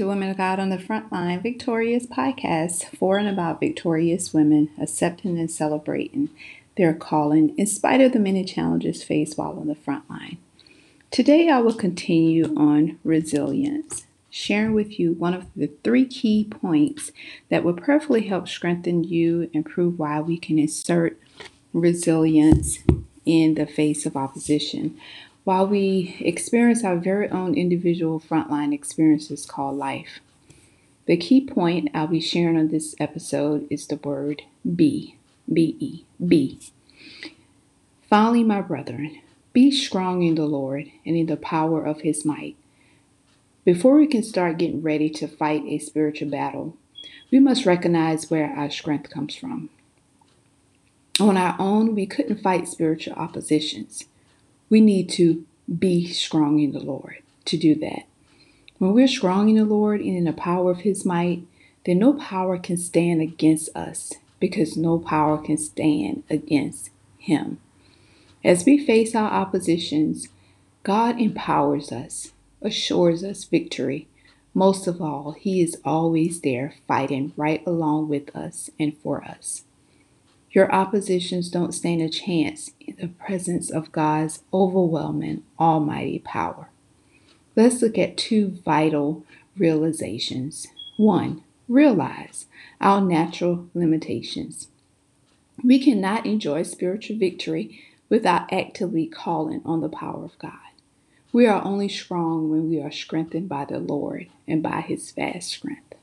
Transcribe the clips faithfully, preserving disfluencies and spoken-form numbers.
to Women of God on the Frontline Victorious podcast, for and about victorious women accepting and celebrating their calling in spite of the many challenges faced while on the front line. Today I will continue on resilience, sharing with you one of the three key points that will perfectly help strengthen you and prove why we can insert resilience in the face of opposition, while we experience our very own individual frontline experiences called life. The key point I'll be sharing on this episode is the word be, B E, be. Finally, my brethren, be strong in the Lord and in the power of his might. Before we can start getting ready to fight a spiritual battle, we must recognize where our strength comes from. On our own, we couldn't fight spiritual oppositions. We need to be strong in the Lord to do that. When we're strong in the Lord and in the power of his might, then no power can stand against us, because no power can stand against him. As we face our oppositions, God empowers us, assures us victory. Most of all, he is always there fighting right along with us and for us. Your oppositions don't stand a chance in the presence of God's overwhelming, almighty power. Let's look at two vital realizations. One, realize our natural limitations. We cannot enjoy spiritual victory without actively calling on the power of God. We are only strong when we are strengthened by the Lord and by his vast strength.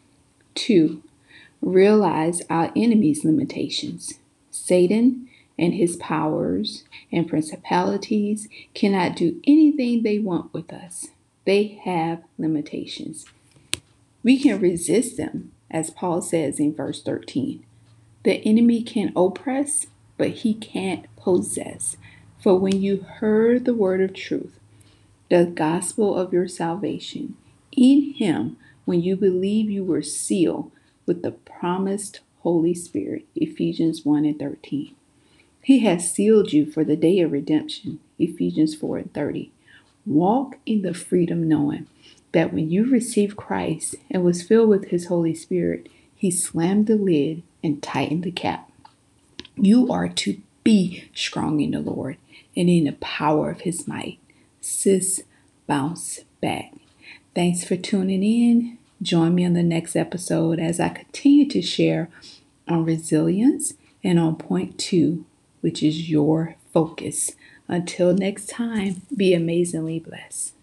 Two, realize our enemy's limitations. Satan and his powers and principalities cannot do anything they want with us. They have limitations. We can resist them, as Paul says in verse thirteen. The enemy can oppress, but he can't possess. For when you heard the word of truth, the gospel of your salvation, in him, when you believe, you were sealed with the promised Holy Spirit, Ephesians one and thirteen. He has sealed you for the day of redemption, Ephesians four and thirty. Walk in the freedom knowing that when you received Christ and was filled with his Holy Spirit, he slammed the lid and tightened the cap. You are to be strong in the Lord and in the power of his might. Sis, bounce back. Thanks for tuning in. Join me on the next episode as I continue to share on resilience and on point two, which is your focus. Until next time, be amazingly blessed.